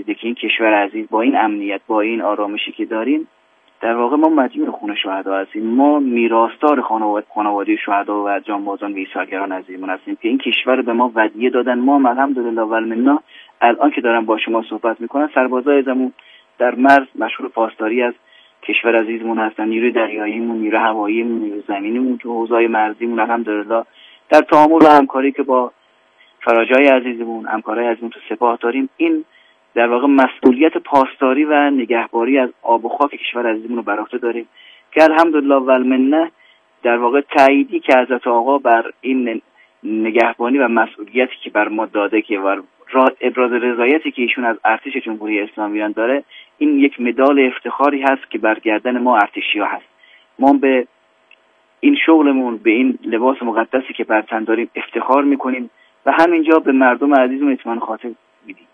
میده که این کشور عزیز با این امنیت، با این آرامشی که داریم، در واقع ما مدیون خون شهدا هستیم. ما میراثدار خانواده شهدا و جانبازان و ایثارگران عزیزمون هستیم که این کشور به ما ودیعه دادن. ما الحمدلله و المنه الان که دارم با شما صحبت میکنم، سربازای عزیزمون در مرز مشغول پاسداری از کشور عزیزمون هستن. نیروی دریاییمون، نیروی هواییمون، نیروی زمینیمون، تو حوزه‌های مرزیمون الحمدلله در تعامل و همکاری که با فراجای عزیزمون، همکارای عزیزمون تو سپاه داریم، این در واقع مسئولیت پاسداری و نگهداری از آب و خاک کشور عزیزمون رو بر عهده داریم که الحمدلله و المنه در واقع تاییدی که حضرت آقا بر این نگهبانی و مسئولیتی که بر ما داده که ابراز رضایتی که ایشون از ارتش جمهوری اسلامی ایران داره، این یک مدال افتخاری هست که بر گردن ما ارتشی‌ها هست. ما به این شغلمون، به این لباس مقدسی که بر تن داریم افتخار میکنیم و همینجا به مردم عزیزمون اطمینان خاطر میدیم.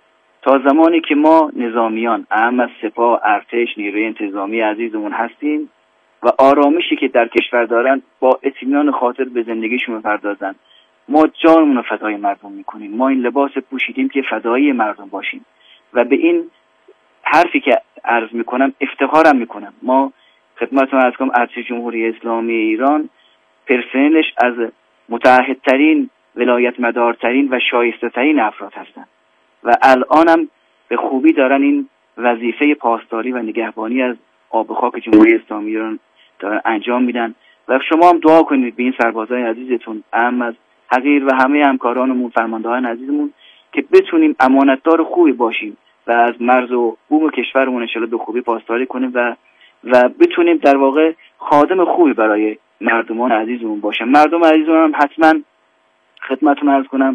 تا زمانی که ما نظامیان، اهم از سپاه، ارتش، نیروی انتظامی عزیزمون هستیم و آرامشی که در کشور دارن با اطمینان خاطر به زندگیشون بپردازن، ما جانمون رو فدای مردم میکنیم. ما این لباس پوشیدیم که فدای مردم باشیم و به این حرفی که عرض میکنم افتخارم میکنم. ما خدمتتون عرض کنم ارتش جمهوری اسلامی ایران پرسنلش از متعهدترین، ولایت مدارترین و شایسته ترین افراد هستن و الانم به خوبی دارن این وظیفه پاسداری و نگهبانی از آب و خاک جمهوری اسلامی ایران دارن انجام میدن و شما هم دعا کنید به این سربازای عزیزتون، اهم از حقیر و همه همکارانمون، فرماندهان عزیزمون، که بتونیم امانتدار خوبی باشیم و از مرز و بوم کشورمون ان شاءالله به خوبی پاسداری کنیم و بتونیم در واقع خادم خوبی برای مردمان عزیزمون باشیم. مردم عزیزمون هم حتما خدمتتون عرض کنم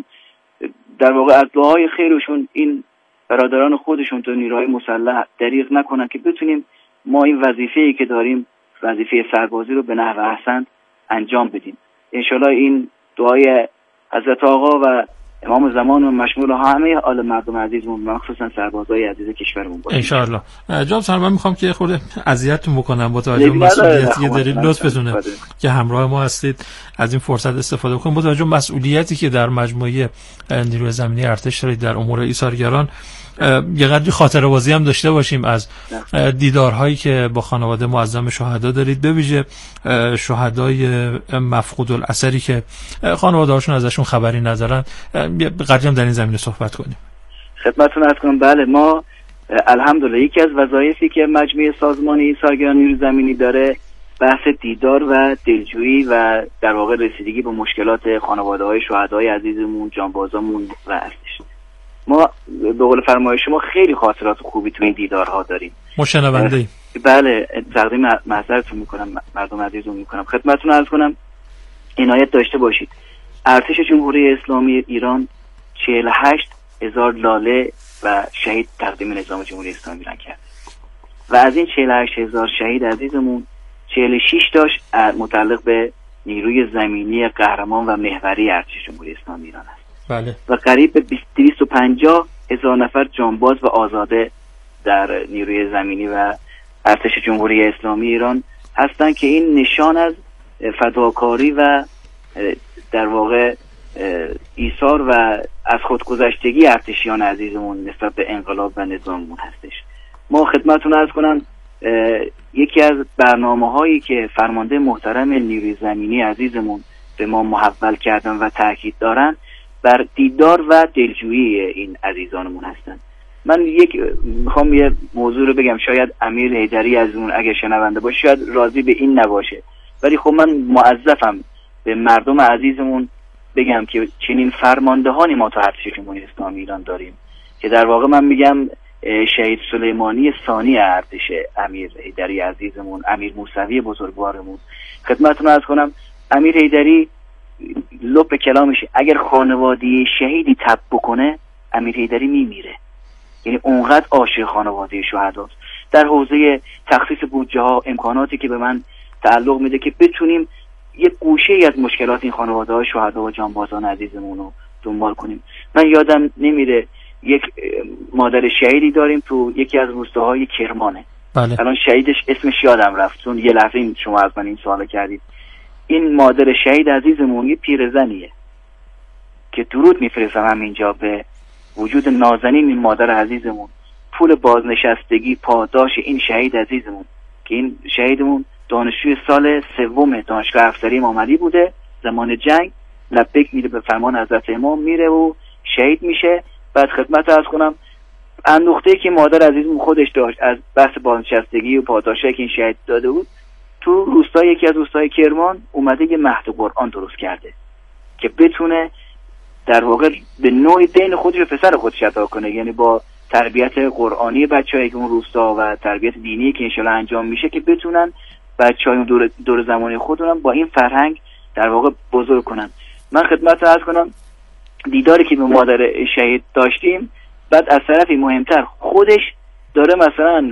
در واقع از دعای خیرشون این برادران خودشون تو نیروهای مسلح دریغ نکنن که بتونیم ما این وظیفه‌ای که داریم، وظیفه سربازی رو به نحو احسن انجام بدیم. انشالله این دعای حضرت آقا و امام زمان و مشمول همه آل مردم عزیزمون، مخصوصا سربازای عزیز کشورمون باشه انشالله. جناب سرور، من میخوام که خورده اذیتتون بکنم با توجه به مسئولیتی که دارید، لطفتونه که همراه ما هستید از این فرصت استفاده کنیم. با توجه به مسئولیتی که در مجموعه نیروی زمینی ارتش دارید در امور ایثارگران، یه قدری خاطره بازی هم داشته باشیم از دیدارهایی که با خانواده معظم شهدا دارید، به ویژه شهدای مفقود الاثری که خانواده‌هاشون ازشون خبری ندارن. یه قدری هم در این زمینه صحبت کنیم. خدمتتون عرض کنم بله، ما الحمدلله یکی از وظایفی که مجموعه سازمان ایثارگران نیروی زمینی داره بحث دیدار و دلجویی و در واقع رسیدگی به مشکلات خانواده‌های شهدای عزیزمون، جانبازامون و هستش. ما به قول فرمایش شما خیلی خاطرات خوبی تو این دیدارها داریم. مشنونده بله، تقدیم معذرتون میکنم، مردم عزیزمون میکنم، خدمتتون عرض کنم عنایت داشته باشید. ارتش جمهوری اسلامی ایران 48,000 لاله و شهید تقدیم نظام جمهوری اسلامی ایران کرد و از این 48,000 شهید عزیزمون 46 تاش متعلق به نیروی زمینی قهرمان و محوری ارتش جمهوری اسلامی ایران است. بله. و قریب به 250,000 نفر جانباز و آزاده در نیروی زمینی و ارتش جمهوری اسلامی ایران هستند که این نشان از فداکاری و در واقع ایثار و از خودگذشتگی ارتشیان عزیزمون نسبت به انقلاب و نظاممون هستش. ما خدمتتون عرض کنم یکی از برنامه‌هایی که فرمانده محترم نیروی زمینی عزیزمون به ما محول کردن و تاکید دارن بر دیدار و دلجویی این عزیزانمون هستن. من میخوام یه موضوع رو بگم، شاید امیر حیدری عزیزمون اگه شنونده باشه شاید راضی به این نباشه، ولی خب من موظفم به مردم عزیزمون بگم که چنین فرماندهانی ما تو ارتش جمهوری اسلامی ایران داریم که در واقع من میگم شهید سلیمانی ثانی ارتش امیر حیدری عزیزمون، امیر موسوی بزرگوارمون. خدمتتون عرض کنم امیر حیدری لب کلامش اگر خانواده شهیدی تب بکنه امیر حیدری میمیره، یعنی اونقدر عاشق خانواده شهداست. در حوزه تخصیص بودجه ها امکاناتی که به من تعلق میده که بتونیم یک گوشه ای از مشکلات این خانواده های شهدا و جانبازان عزیزمون رو دنبال کنیم. من یادم نمیره یک مادر شهیدی داریم تو یکی از روستاهای کرمانه. بله. الان شهیدش اسمش یادم رفت چون یه لحظه شما از من این سوال کردید. این مادر شهید عزیزمون یه پیرزنیه که درود میفرستم همینجا به وجود نازنین این مادر عزیزمون، پول بازنشستگی پاداش این شهید عزیزمون که این شهیدمون دانشجوی سال 3 دانشگاه افسری امام علی بوده، زمان جنگ لبیک میره به فرمان حضرت امام میره و شهید میشه. بعد خدمت عرض کنم اندوخته‌ای که مادر عزیزمون خودش داشت از بحث بازنشستگی و پاداشی که این شهید داده بود، تو روستای یکی از روستای کرمان اومده یه مهد قرآن درست کرده که بتونه در واقع به نوعی دین خودش و پسر خودش ادا کنه، یعنی با تربیت قرآنی بچه‌ای که اون روستا و تربیت دینی که انشالله انجام میشه که بتونن بچه‌های دور زمانی خودمون با این فرهنگ در واقع بزرگ کنن. من خدمت عرض کنم دیداری که به مادر شهید داشتیم، بعد از طرفی مهمتر خودش داره مثلا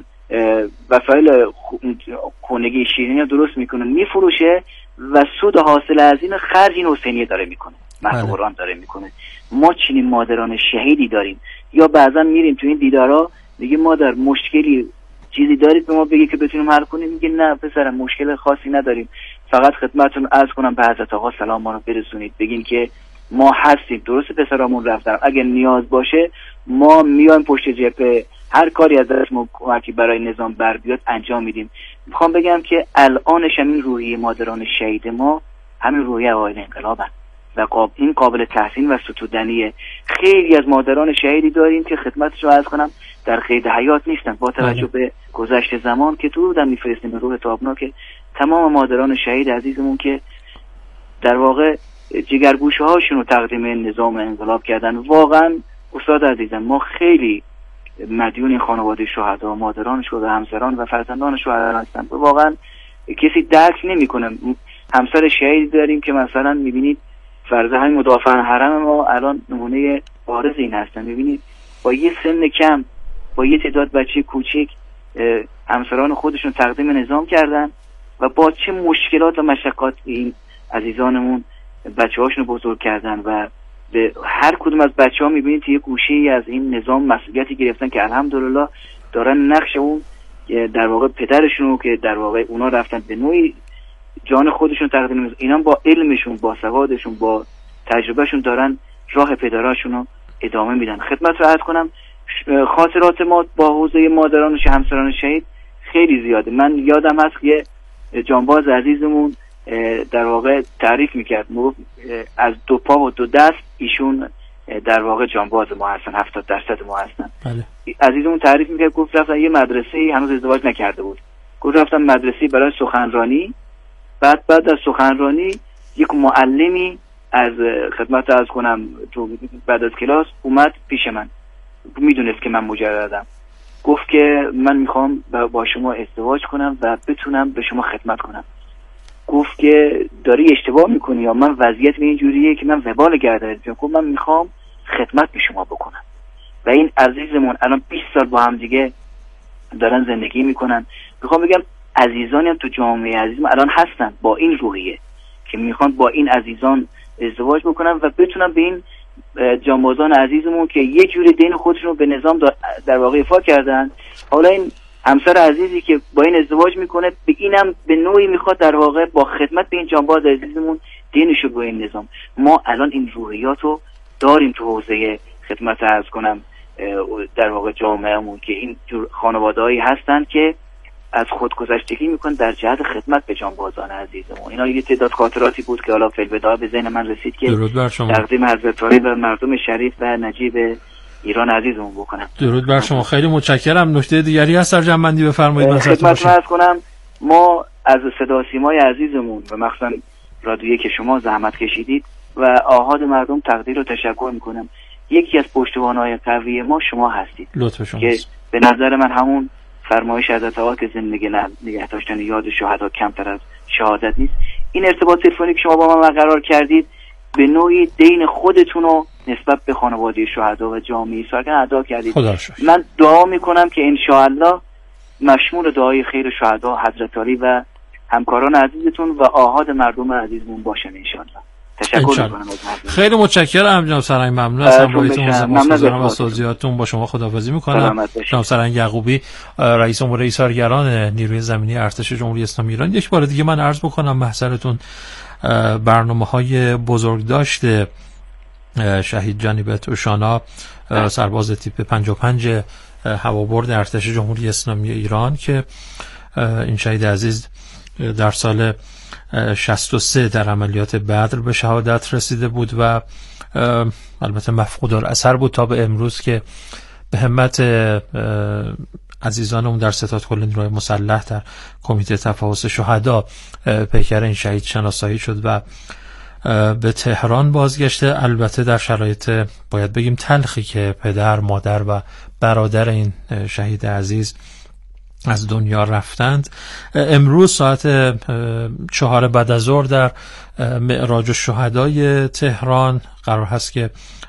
وسایل خونگی شیرینی درست میکنه میفروشه و سود حاصل از این خرج این حسینیه داره میکنه، مهد قرآن داره میکنه. ما چنین مادران شهیدی داریم. یا بعضا میریم تو این دیدارا میگه مادر مشکلی چیزی دارید به ما بگی که بتونیم حل کنیم؟ میگه نه پسرم مشکل خاصی نداریم، فقط خدمتتون عرض کنم به حضرت آقا سلام ما رو برسونید، بگین که ما هستیم. درست پسرامون رفتن، اگه نیاز باشه ما میایم پشت جبهه، هر کاری از دست کمکی برای نظام بر بیاد انجام میدیم. میخوام بگم که الانش همین روحیه مادران شهید ما همین روحیه اوایل انقلابن و این قابل تحسین و ستودنیه. خیلی از مادران شهیدی داریم که خدمتشو عرض کنم در قید حیات نیستن، با توجه به گذشت زمان که درودم میفرستیم به روح تابناک تمام مادران شهید عزیزمون که در واقع جگرگوشه هاشون رو تقدیم نظام انقلاب کردن. واقعا استاد عزیزم ما خیلی مدیون این خانواده شهدا، مادران شهدا، همسران و فرزندان شهدا هستن. واقعا کسی درک نمیکنه. همسر شهید داریم که مثلا میبینید فرض همین مدافعان حرم ما الان نمونه بارز این هستن. میبینید با یه سن کم، با یه تعداد بچه کوچیک همسران خودشون تقدیم نظام کردن و با چه مشکلات و مشقات این عزیزانمون بچه هاشون بزرگ کردن و به هر کدوم از بچه ها میبینید یه گوشه‌ای از این نظام مسئولیتی گرفتن که الحمدلله دارن نقش اون در واقع پدرشون که در واقع اونا رفتن به نوعی جان خودشون تقدیم نظام، اینا با علمشون، با سوادشون، با تجربهشون دارن راه پدراشون رو ادامه میدن. خدمت رو عرض کنم خاطرات ما با حوزه مادران و همسران شهید خیلی زیاده. من یادم هست یه جانباز عزیزمون در واقع تعریف میکرد، از 2 پا و 2 دست ایشون در واقع جانباز ما هستن، 70% ما هستن. بله. عزیزمون تعریف میکرد، گفت رفتن یه مدرسه، هنوز ازدواج نکرده بود، گفت رفتن مدرسه برای سخنرانی، بعد از سخنرانی یک معلمی از خدمت عرض کنم تو بعد از کلاس اومد پیش من، میدونست که من مجردم، گفت که من میخوام با شما ازدواج کنم و بتونم به شما خدمت کنم. گفت که داری اشتباه میکنی یا من وضعیت به این جوریه که من وبال گردنت بیام. گفت من میخوام خدمت به شما بکنم. و این عزیزمون الان 20 سال با هم دیگه دارن زندگی میکنن. میخوام بگم عزیزانی هم تو جامعه عزیزم الان هستن با این روحیه که میخوان با این عزیزان ازدواج بکنن و بتونن به این جانبازان عزیزمون که یه جوری دین خودشون رو به نظام در واقع ایفا کردن، حالا این همسر عزیزی که با این ازدواج میکنه به اینم به نوعی میخواد در واقع با خدمت به این جانباز عزیزمون دینشو به این نظام. ما الان این روحیات رو داریم تو حوزه خدمت عرض کنم در واقع جامعهمون که این جور خانواده‌ای هستن که از خودگذشتگی میکنن در جهت خدمت به جانبازان عزیزمون. اینا یه تعداد خاطراتی بود که حالا فی‌البداع به ذهن من رسید که تقدیم حضرت علی و مردم شریف و نجیب ایران عزیزمون بکنم. درود بر شما، خیلی متشکرم. نکته دیگری هست ترجمه‌بندی بفرمایید. خدمت عرض کنم ما از صدا سیمای عزیزمون و مخصوصا رادیویی که شما زحمت کشیدید و آحاد مردم تقدیر و تشکر میکنم. یکی از پشتوانه‌های قوی ما شما هستید. لطف شما که به نظر من همون فرمایش حضرت آقا که زندگی نگه داشتن یاد شهدا کمتر از شهادت نیست. این ارتباط تلفنی که شما با من برقرار کردید به نوعی دین خودتون رو نسبت به خانواده شهدا و جامعه سالگرد ادا کردید. من دعا میکنم که انشاءالله مشمول دعای خیر شهدا حضرت علی و همکاران عزیزتون و آحاد مردم عزیزمون باشن انشاءالله. تشکر میکنم. خیلی متشکرم جناب سرهنگ، ممنون از همراهیتون. سپاسگزارم از توضیحاتتون. با شما خداحافظی میکنم. جناب سرهنگ یعقوبی رئیس امور ایثارگران نیروی زمینی ارتش جمهوری اسلامی ایران، یک بار دیگه من عرض بکنم محضرتون برنامه‌های بزرگداشت شهید جانیبت اوشانا، سرباز تیپ 55 هوابرد ارتش جمهوری اسلامی ایران که این شهید عزیز در سال 63 در عملیات بدر به شهادت رسیده بود و البته مفقود الاثر بود تا به امروز که به همت عزیزانمون در ستاد کل نیروهای مسلح در کمیته تفحص شهدا پیکر این شهید شناسایی شد و به تهران بازگشته، البته در شرایط باید بگیم تلخی که پدر، مادر و برادر این شهید عزیز از دنیا رفتند. امروز ساعت 4 بعد از ظهر در معراج الشهدای تهران قرار هست که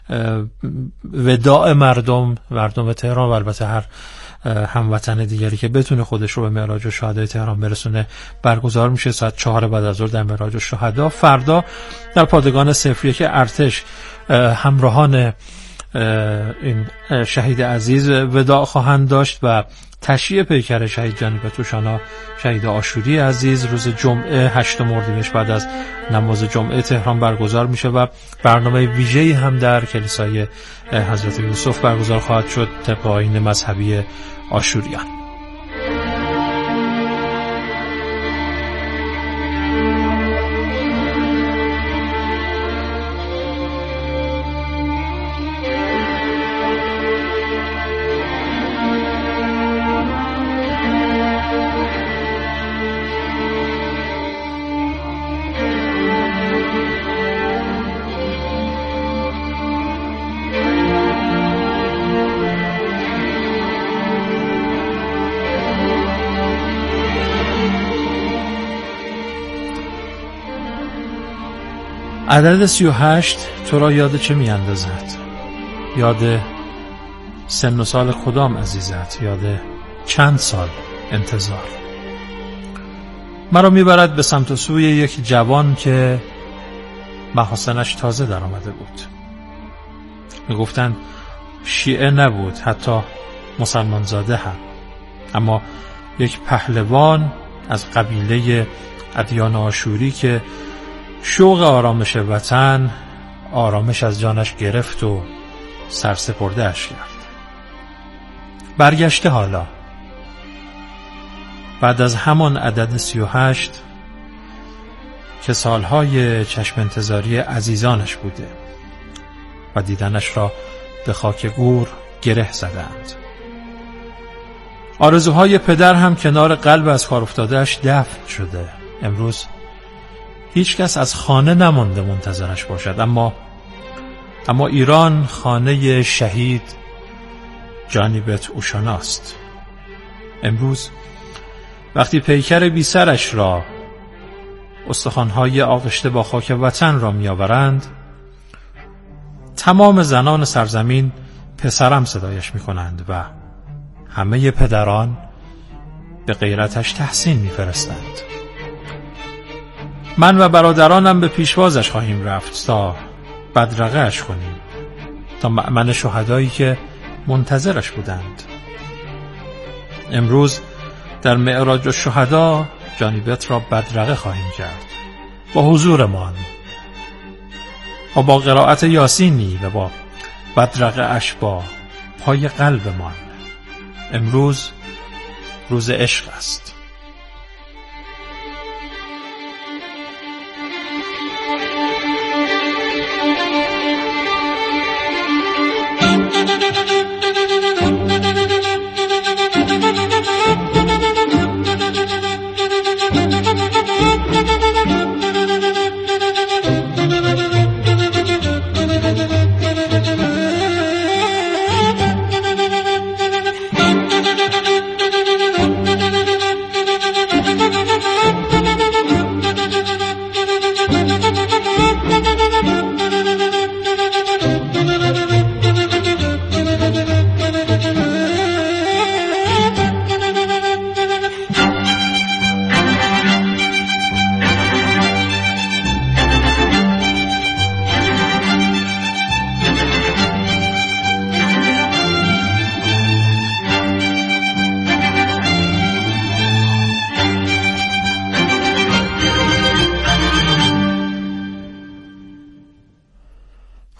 وداع مردم تهران و البته هر هموطن دیگری که بتونه خودش رو به معراج الشهدای تهران برسونه برگزار میشه ساعت 4 بعد از ظهر در معراج الشهدا. فردا در پادگان 01 ارتش همراهان این شهید عزیز وداع خواهند داشت و تشییع پیکر شهید جانیبت اوشانا شهید عاشوری عزیز روز جمعه 8 اردیبهشت بعد از نماز جمعه تهران برگزار میشه و برنامه ویژه‌ای هم در کلیسای حضرت یوسف برگزار خواهد شد طبق آیین مذهبی عاشوریان. عدد 38 تو را یاد چه می اندازد؟ یاد سن و سال کدام عزیزت؟ یاد چند سال انتظار؟ مرا می برد به سمت و سوی یک جوان که محاسنش تازه در آمده بود. می گفتن شیعه نبود، حتی مسلمان زاده هم، اما یک پهلوان از قبیله ادیان آشوری که شوق آرامش وطن آرامش از جانش گرفت و سرسپرده اش کرد. برگشته حالا بعد از همان عدد 38 که سالهای چشم انتظاری عزیزانش بوده و دیدنش را به خاک گور گره زدند. آرزوهای پدر هم کنار قلب از کار افتادهش دفن شده. امروز هیچ کس از خانه نمانده منتظرش باشد، اما ایران خانه شهید جانیبت اوشاناست. امروز وقتی پیکر بی سرش را، استخوان‌های آغشته با خاک وطن را می‌آورند، تمام زنان سرزمین پسرم صدایش می‌کنند و همه پدران به غیرتش تحسین می‌فرستند. من و برادرانم به پیشوازش خواهیم رفت تا بدرقه اش کنیم، تا مأمن شهدایی که منتظرش بودند. امروز در معراج الشهدا جانیبت را بدرقه خواهیم کرد با حضورمان و با قرائت یاسینی و با بدرقه اش با پای قلبمان. امروز روز عشق است.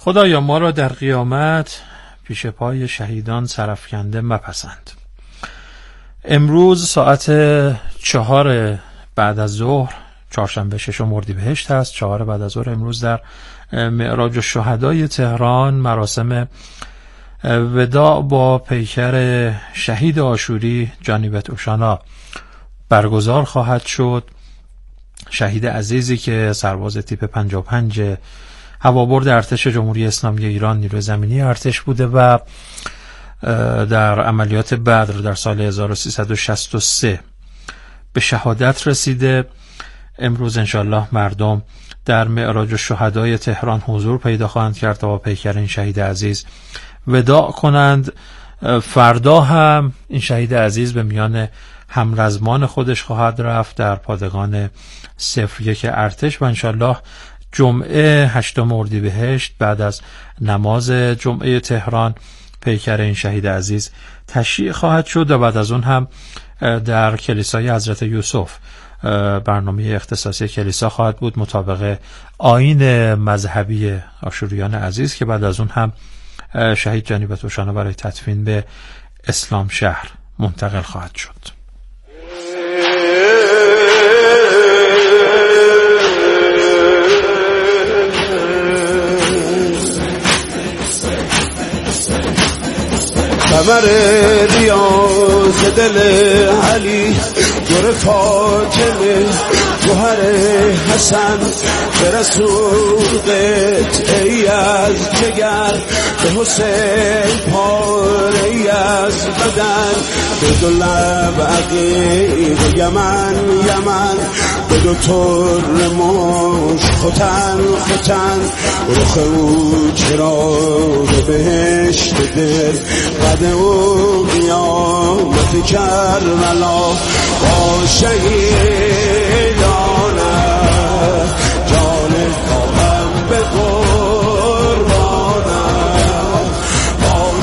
خدایا ما را در قیامت پیش پای شهیدان سرافکنده مپسند. امروز ساعت 4 بعد از ظهر، چهارشنبه 6 اردیبهشت است، 4 بعد از ظهر امروز در معراج الشهدای تهران مراسم وداع با پیکر شهید آشوری جانیبت اوشانا برگزار خواهد شد. شهید عزیزی که سرباز تیپ 55 هوابرد ارتش جمهوری اسلامی ایران نیروی زمینی ارتش بوده و در عملیات بدر در سال 1363 به شهادت رسیده. امروز انشالله مردم در معراج الشهدای تهران حضور پیدا خواهند کرد تا با پیکر این شهید عزیز وداع کنند. فردا هم این شهید عزیز به میان همرزمان خودش خواهد رفت در پادگان 01 ارتش و انشالله جمعه 8 اردیبهشت بعد از نماز جمعه تهران پیکر این شهید عزیز تشییع خواهد شد و بعد از اون هم در کلیسای حضرت یوسف برنامه اختصاصی کلیسا خواهد بود مطابق آیین مذهبی آشوریان عزیز که بعد از اون هم شهید جانیبت اوشانا برای تدفین به اسلام شهر منتقل خواهد شد. کمر ریاض دل علی دور فاطمه گوهر حسن به رسول قطعی از جگر به حسین پاره از بدن به دو لب عقیق یمن یمن به دو طور موش ختن ختن رخ او چراغ بهشت دل قد او قیامت کربلا با شهیدانه جان خواهم به قربانه با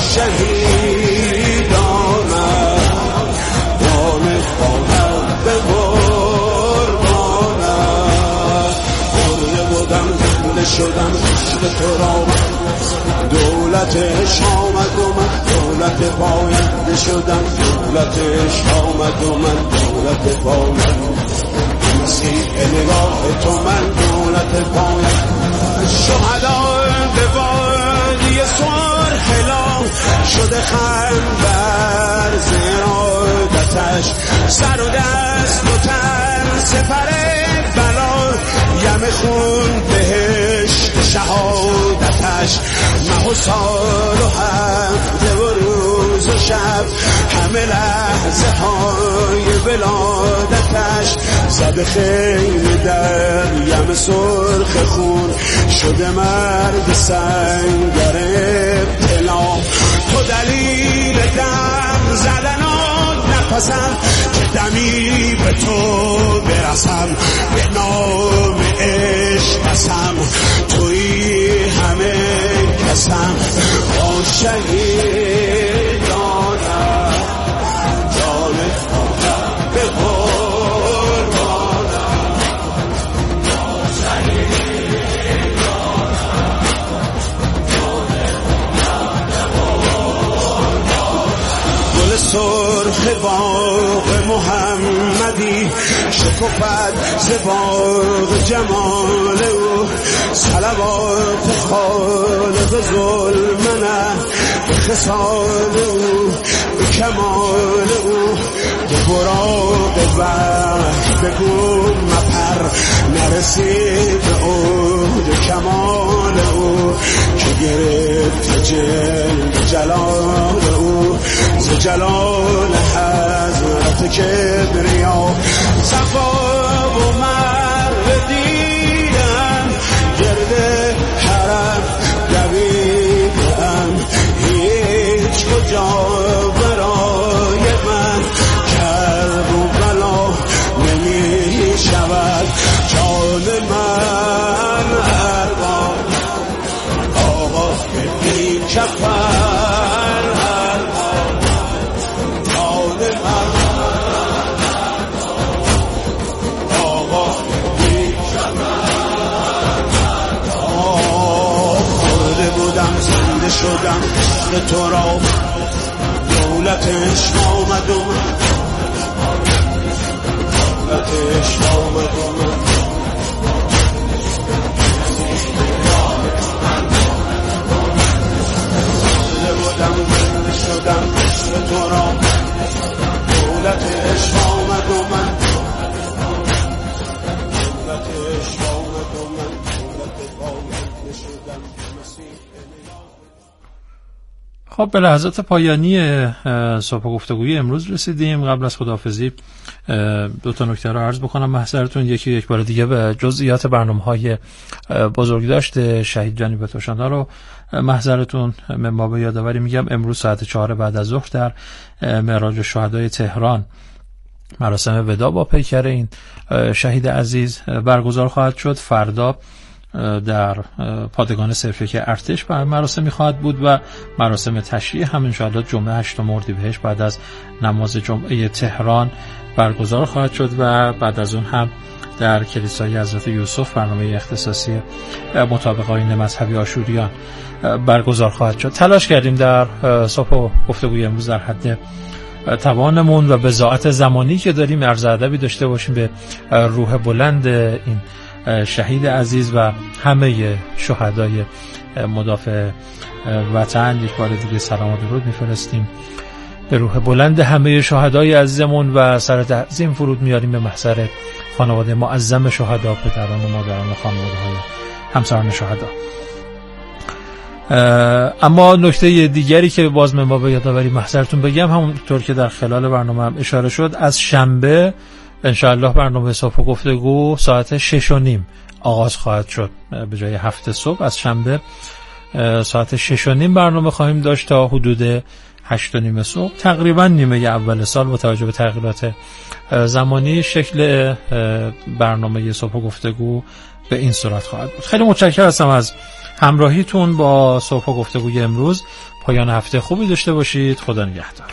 شهیدانه جان خواهم به قربانه مرده بودم زنده شدم عشق تو را دولتش آمد و من دولت پاینده شدم دولتش آمد و من دولت پاینده مسیح نگاه تو من دولت پاینده شهدا به وادی سرخلا شده خنبر زرادتش سر و دست و تن سپر بلا یم خون بهشت شهادتش مه و سال و هفته و روز و شب همه لحظه های ولادتش زد خیل در یم سرخ خون شده مرد سنگر ابتلا تو دلیل دم زدن نفسم که دمی به تو برسم به نام عشق قسم توی همه کسم با شهیدانم جان خواهم به قربانم با شهیدانم جان خواهم به قربانم گل سرخ باغ محمدی شکفت زباغ جمال او صلوات خالق ظلمنه به خصال او به کمال او به براق وحی بگو مپر نرسید او به کمال او که گرفت جلال او ز جلال حضرت کبریا صفا و مرد دیدم گرد حرم دویدم هیچ کجا برای من کرب و بلا نمی شود جان من ارباب آقا بی کفر ارباب جان من عشق تو را دولت عشق آمد و من دولت عشق آمد و من دل بودم زنده شدم عشق تو را دولت عشق آمد و من دولت عشق آمد و من دولت پاینده شدم خب به لحظات پایانی صبح گفتگوی امروز رسیدیم. قبل از خداحافظی دو تا نکته رو عرض بکنم محضرتون. یکی یک بار دیگه به جزئیات برنامه‌های بزرگداشت شهید جانی بتوشان‌ها رو محضرتون من باب یادآوری میگم. امروز ساعت 4 بعد از ظهر در معراج الشهدای تهران مراسم وداع با پیکر این شهید عزیز برگزار خواهد شد. فردا در پادگان صرفی ارتش مراسمی خواهد بود و مراسم تشییع هم انشاءالله جمعه 8 اردیبهشت بعد از نماز جمعه تهران برگزار خواهد شد و بعد از اون هم در کلیسای حضرت یوسف برنامه اختصاصی مطابق آیین مذهبی آشوریان برگزار خواهد شد. تلاش کردیم در صبح گفتگوی امروز در حد توانمون و به ضاعت زمانی که داریم عرض ادبی داشته باشیم به روح بلند این شهید عزیز و همه شهدای مدافع وطن. یک بار دیگه سلام و درود میفرستیم به روح بلند همه شهدای عزیزمون و سر تعظیم فرود میاریم به محضر خانواده معظم شهدا، پدران و مادران خانواده‌های همسران شهدا. اما نکته دیگری که باز من با یادآوری محضرتون بگم، همونطور که در خلال برنامه هم اشاره شد، از شنبه انشاءالله برنامه صبح گفتگو ساعت 6:30 آغاز خواهد شد. به جای 7 صبح از شنبه ساعت 6:30 برنامه خواهیم داشت تا حدود 8:30 صبح. تقریبا نیمه اول سال با توجه به تغییرات زمانی شکل برنامه صبح گفتگو به این صورت خواهد بود. خیلی متشکرم هستم از همراهیتون با صبح گفتگوی امروز. پایان هفته خوبی داشته باشید. خدا نگهدار.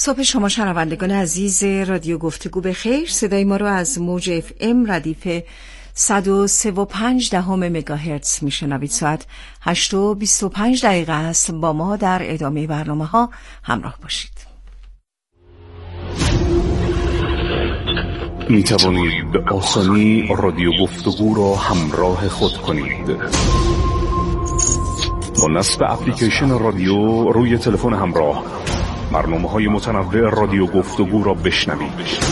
صبح شما شنوندگان عزیز رادیو گفتگو به خیر. صدای ما رو از موج FM ردیف 103.5 مگاهرتز میشنوید. ساعت 8:25 است. با ما در ادامه برنامه ها همراه باشید. می توانید به آسانی رادیو گفتگو را همراه خود کنید. با نصب اپلیکیشن رادیو روی تلفن همراه برنامه‌های متنوع رادیو گفتگو را بشنوید.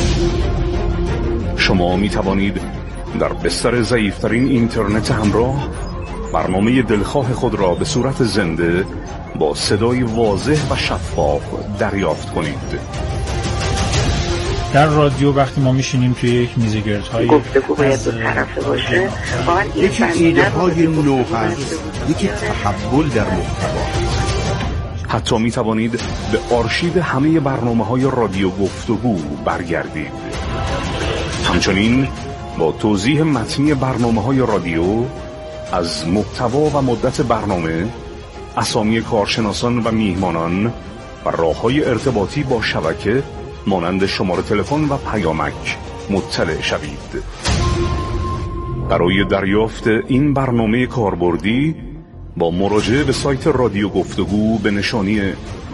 شما می توانید در بستر ضعیف‌ترین اینترنت همراه برنامه دلخواه خود را به صورت زنده با صدای واضح و شفاف دریافت کنید. در رادیو وقتی ما میشینیم توی یک میز گردهای گفتگو باید دو طرفه باشه. یکی ایده های نو هست، یکی تحول در محتوا. حتی می توانید به آرشیو همه برنامه‌های رادیو گفتگو برگردید. همچنین با توضیح متنی برنامه‌های رادیو از محتوا و مدت برنامه، اسامی کارشناسان و میهمانان و راه‌های ارتباطی با شبکه مانند شماره تلفن و پیامک مطلع شوید. برای دریافت این برنامه کاربردی با مراجعه به سایت رادیو گفتگو به نشانی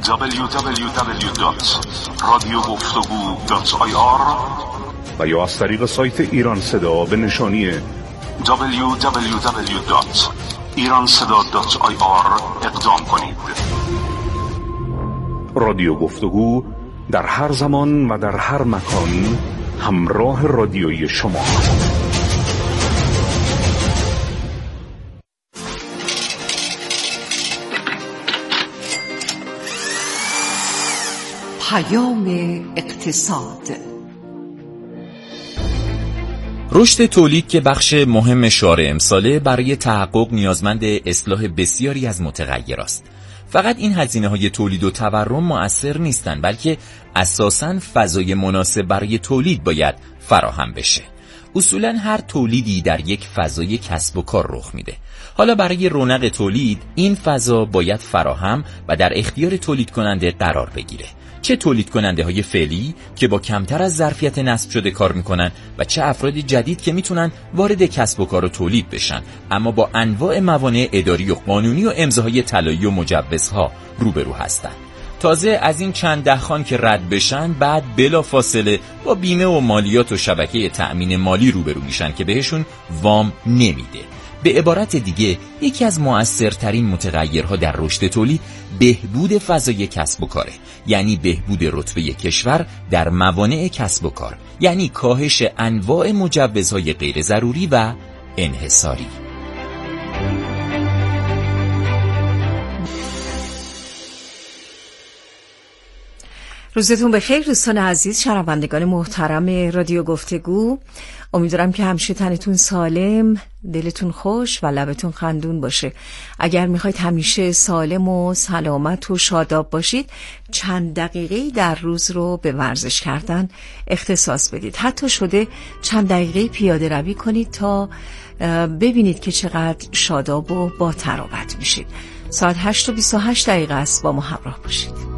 www.radiogoftagu.ir و یا از طریق سایت ایران صدا به نشانی www.iranseda.ir اقدام کنید. رادیو گفتگو در هر زمان و در هر مکان همراه رادیویی شما. پیام اقتصاد. رشد تولید که بخش مهم شعار امساله برای تحقق نیازمند اصلاح بسیاری از متغیرات. فقط این هزینه‌های تولید و تورم مؤثر نیستند، بلکه اساساً فضای مناسب برای تولید باید فراهم بشه. اصولاً هر تولیدی در یک فضای کسب و کار رخ میده. حالا برای رونق تولید این فضا باید فراهم و در اختیار تولید کننده قرار بگیره. چه تولید کننده های فعلی که با کمتر از ظرفیت نصب شده کار میکنن و چه افراد جدید که میتونن وارد کسب و کار و تولید بشن اما با انواع موانع اداری و قانونی و امضاهای طلایی و مجوزها روبرو هستن. تازه از این چند ده خان که رد بشن بعد بلا فاصله با بیمه و مالیات و شبکه تأمین مالی روبرو میشن که بهشون وام نمیده. به عبارت دیگه یکی از مؤثرترین متغیرها در رشد تولید بهبود فضای کسب و کاره، یعنی بهبود رتبه کشور در موانع کسب و کار، یعنی کاهش انواع مجوزهای غیر ضروری و انحصاری. روزتون بخیر دوستان عزیز، شنوندگان محترم رادیو گفتگو. امیدوارم که همیشه تنتون سالم، دلتون خوش و لبتون خندون باشه. اگر میخواید همیشه سالم و سلامت و شاداب باشید، چند دقیقه در روز رو به ورزش کردن اختصاص بدید. حتی شده چند دقیقه پیاده روی کنید تا ببینید که چقدر شاداب و با تراوت میشید. ساعت 8:28 است. با ما همراه باشید.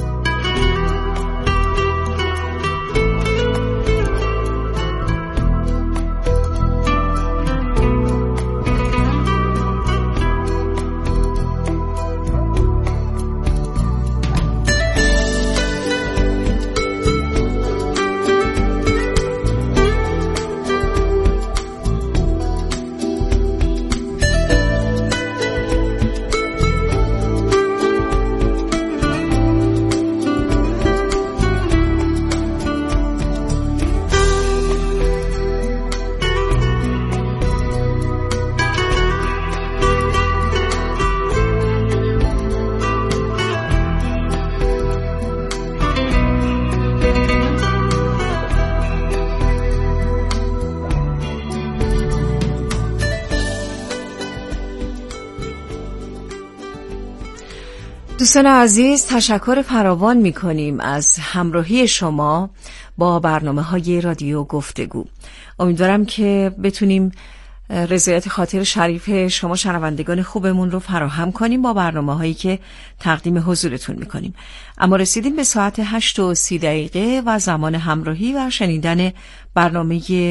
دوستان عزیز، تشکر فراوان می‌کنیم از همراهی شما با برنامه‌های رادیو گفتگو. امیدوارم که بتونیم رضایت خاطر شریف شما شنوندگان خوبمون رو فراهم کنیم با برنامه‌هایی که تقدیم حضورتون می‌کنیم. اما رسیدیم به ساعت 8:30 و زمان همراهی و شنیدن برنامه